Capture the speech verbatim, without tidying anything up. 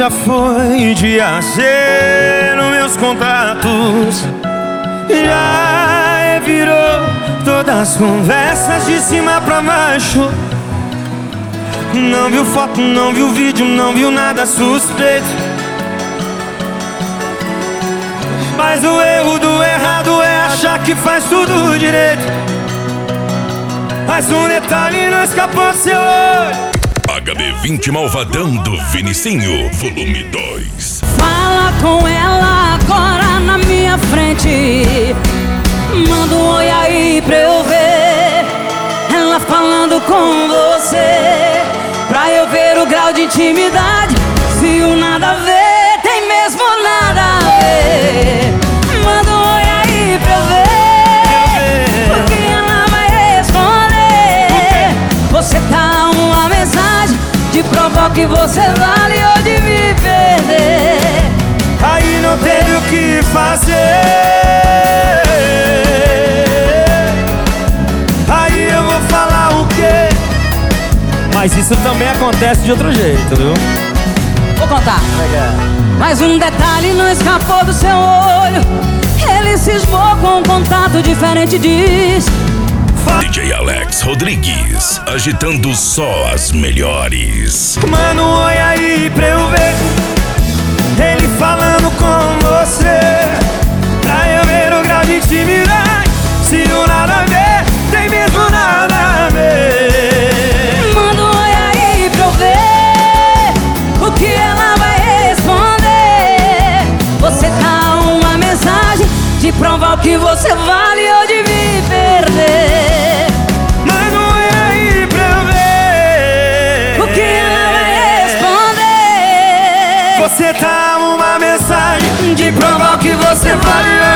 já foi dia C nos meus contatos. Já virou todas as conversas de cima pra baixo. Não viu foto, não viu vídeo, não viu nada suspeito. Mas o erro do errado é achar que faz tudo direito. Mas um detalhe não escapou do seu olho. H D vinte Malvadão do Vinicinho, volume dois. Fala com ela agora na minha frente. Manda um oi aí pra eu ver ela falando com você, pra eu ver o grau de intimidade. Se o nada a ver tem mesmo nada a ver. Manda um oi aí pra eu ver o que ela vai responder. Você tá uma mensagem de provar que você vale ou de me perder. Aí não teve o que fazer. Aí eu vou falar o quê? Mas isso também acontece de outro jeito, viu? Vou contar. Mas um detalhe não escapou do seu olho. Ele cismou com um contato diferente, diz. D J Alex Rodrigues, agitando só as melhores. Manda um oi aí pra eu ver ele falando com você, pra eu ver o grau de intimidade. Se o nada a ver tem mesmo nada a ver. Manda um oi aí pra eu ver o que ela vai responder. Você dá uma mensagem de provar o que você vale ou de me perder. Manda um oi aí pra eu ver o que ela vai responder. Você tá uma mensagem de provar o que você vale